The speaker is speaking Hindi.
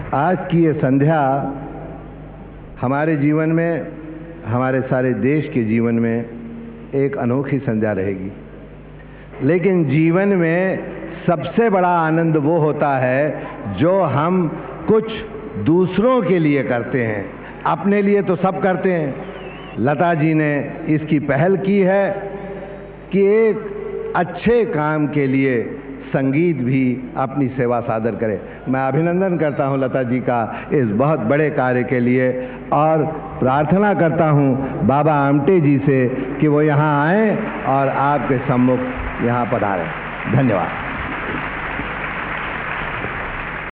आज की ये संध्या हमारे जीवन में, हमारे सारे देश के जीवन में एक अनोखी संध्या रहेगी। लेकिन जीवन में सबसे बड़ा आनंद वो होता है जो हम कुछ दूसरों के लिए करते हैं। अपने लिए तो सब करते हैं। लता जी ने इसकी पहल की है कि एक अच्छे काम के लिए संगीत भी अपनी सेवा सादर करे। मैं अभिनंदन करता हूं लता जी का इस बहुत बड़े कार्य के लिए और प्रार्थना करता हूं बाबा आमटे जी से कि वो यहाँ आएं और आपके सम्मुख यहाँ पधारें। धन्यवाद।